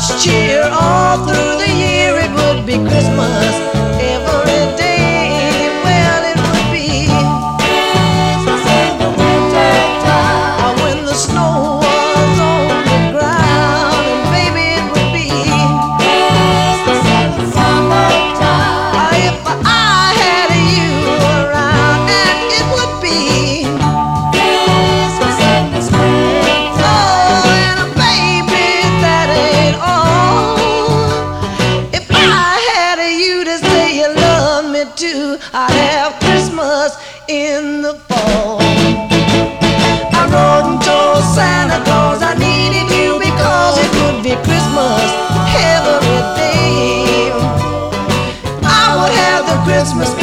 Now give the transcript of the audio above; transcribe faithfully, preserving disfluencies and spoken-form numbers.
much cheer all through the year. It would be Christmas every day. Well, it would be Christmas in the winter time, when the snow was on the ground, and baby, it would be Christmas in the summertime, if I had you around, and it would be Christmas in the spring. Oh, and baby, that ain't all. If I had you to say you love me too, I'd have Christmas in the fall. I wrote and told Santa Claus I needed you because it would be Christmas every day. I would have the Christmas